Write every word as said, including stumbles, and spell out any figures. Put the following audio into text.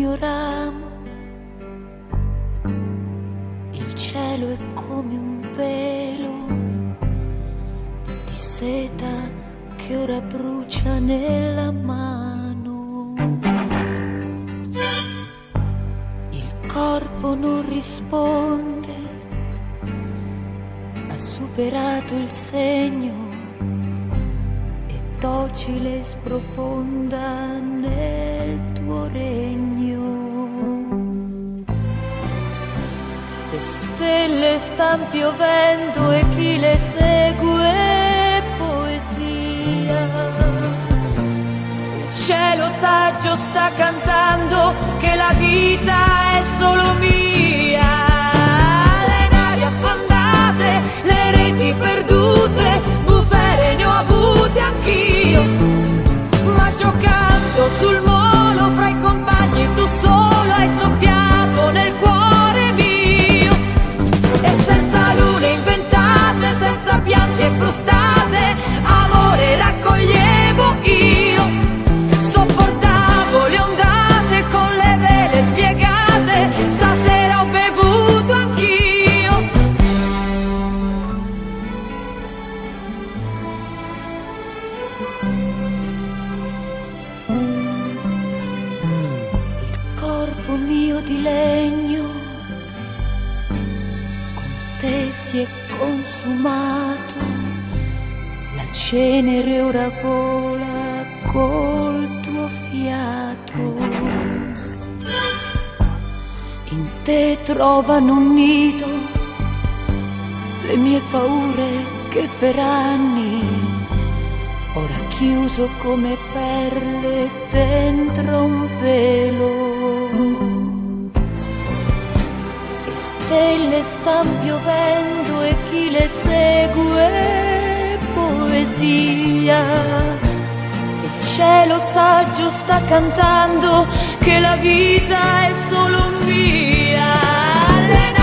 mio ramo, il cielo è come un velo di seta che ora brucia nella mano. Il corpo non risponde, ha superato il segno e docile sprofonda nel tuo regno. Le stelle stan piovendo e chi le segue è poesia. Il cielo saggio sta cantando che la vita è solo mia. Le navi affondate, le reti perdute, bufere ne ho avute anch'io, ma giocando sul molo fra i compagni tu solo hai soffiato nel cuore mio. E senza lune inventate, senza pianti e frustate, amore raccoglievo io, sopportavo le ondate con le vele spiegate, stasera ho bevuto anch'io. Il corpo mio di legno con te si è consumato, la cenere ora vola col tuo fiato. In te trovano un nido le mie paure che per anni ora chiuso come perle dentro un velo. E stelle stan piovendo e chi le segue è poesia. Il cielo saggio sta cantando che la vita è solo mia. Le